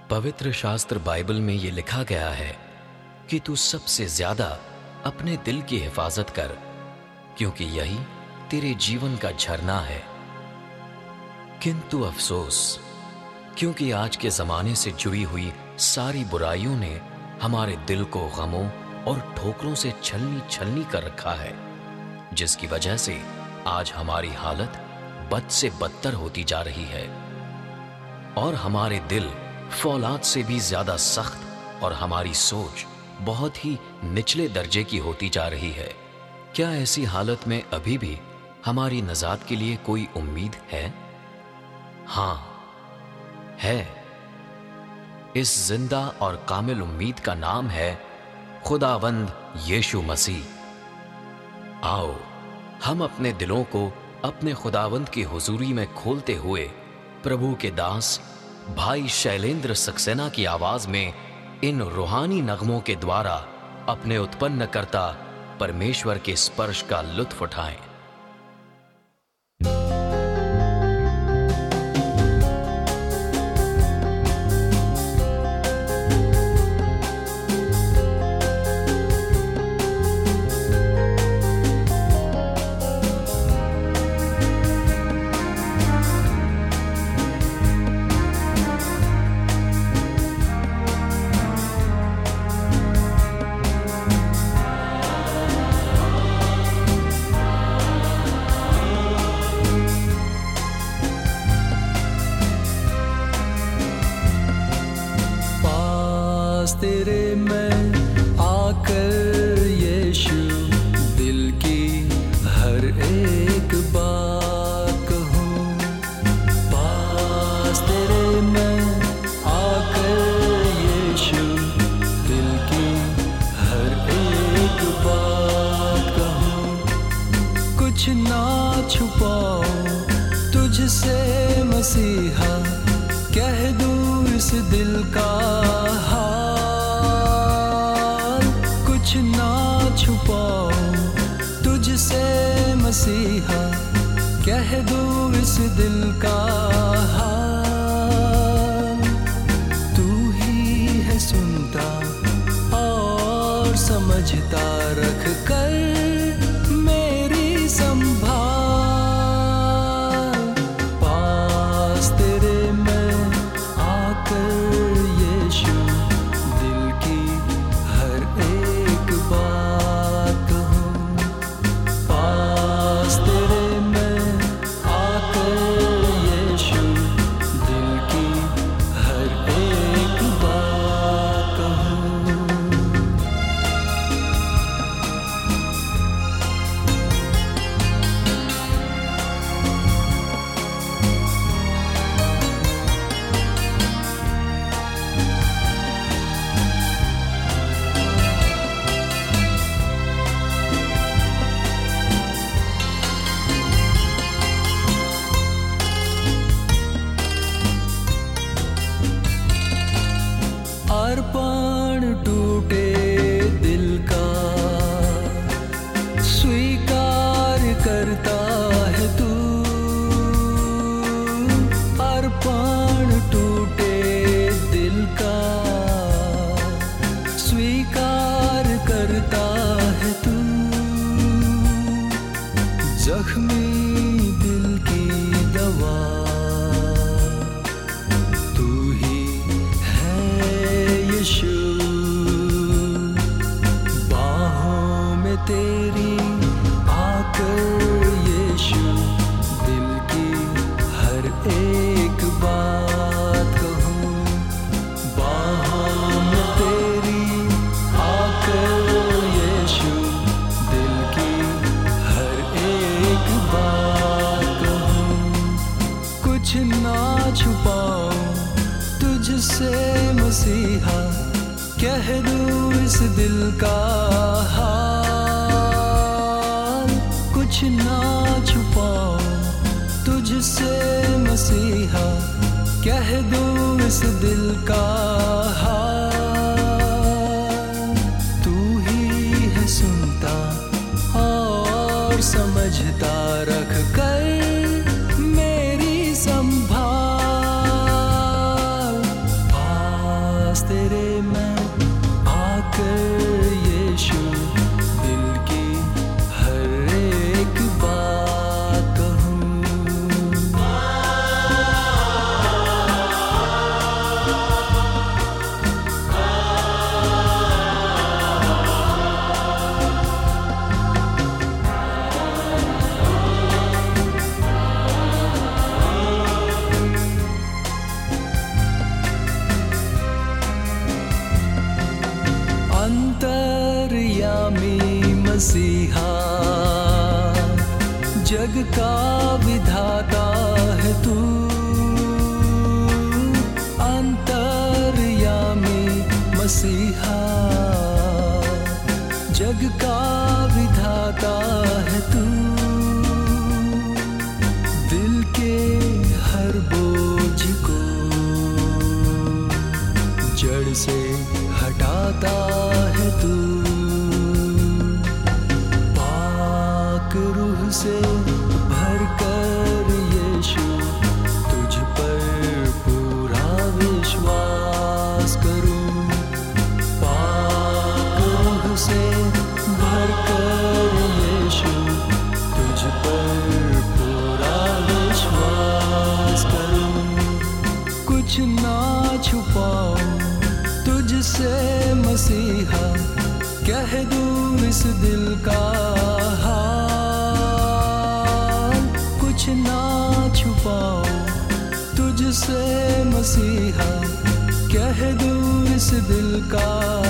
पवित्र शास्त्र बाइबल में ये लिखा गया है कि तू सबसे ज्यादा अपने दिल की हिफाजत कर, क्योंकि यही तेरे जीवन का झरना है। किंतु अफसोस, क्योंकि आज के जमाने से जुड़ी हुई सारी बुराइयों ने हमारे दिल को गमों और ठोकरों से छलनी छलनी कर रखा है, जिसकी वजह से आज हमारी हालत बद से बदतर होती जा रही है और हमारे दिल फौलाद से भी ज्यादा सख्त और हमारी सोच बहुत ही निचले दर्जे की होती जा रही है। क्या ऐसी हालत में अभी भी हमारी नजात के लिए कोई उम्मीद है? हां, है। इस जिंदा और कामिल उम्मीद का नाम है खुदावंद यीशु मसीह। आओ हम अपने दिलों को अपने खुदावंद की हुजूरी में खोलते हुए प्रभु के दास भाई शैलेंद्र सक्सेना की आवाज में इन रूहानी नगमों के द्वारा अपने उत्पन्न करता परमेश्वर के स्पर्श का लुत्फ उठाएं। तेरे में आकर यीशु दिल की हर एक बात कहूँ। पास तेरे में आकर यीशु दिल की हर एक बात कहूँ। कुछ ना छुपाऊं तुझसे मसीहा, कह दूं इस दिल का हाल। कुछ ना छुपाऊं तुझसे मसीहा, कह दूं इस दिल का हाल। तू ही है सुनता और समझता, रख कर मेरी संभाल। पास तेरे में आकर यीशु दिल की हर एक बात कहूँ। पास तेरे में आकर यीशु दिल की हर एक बात कहूँ। अर्पण टूटे दिल का स्वीकार करता है तू। अर्पण टूटे दिल का स्वीकार करता है तू। जख्मी दिल की दवा यीशु, बाहों में तेरी आकर यीशु दिल की हर एक बात कहूँ। बाहों में तेरी आकर यीशु दिल की हर एक बात कहूँ। कुछ ना छुपाऊं तुझसे मसीहा, कह दूं इस दिल का हाल। कुछ ना छुपाऊं तुझसे मसीहा, कह दूं इस दिल का हाल। तू ही है सुनता और समझता, रख कर मेरी संभाल। पास तेरे मैं आकर यीशु दिल की हर एक बात कहूँ। अंतर्यामी मसीहा जग का विधाता है तू। अंतर्यामी मसीहा जग का विधाता है तू। दिल के हर बोझ को जड़ से हटाता है तू। पाक रूह से भर कर यीशु तुझ पर पूरा विश्वास करूं। पाक रूह से भर कर यीशु तुझ पर पूरा विश्वास करूं। कुछ ना छुपाऊं तुझसे मसीहा, कह दूं इस दिल का हाल। कुछ ना छुपाऊं तुझसे मसीहा, कह दूं इस दिल का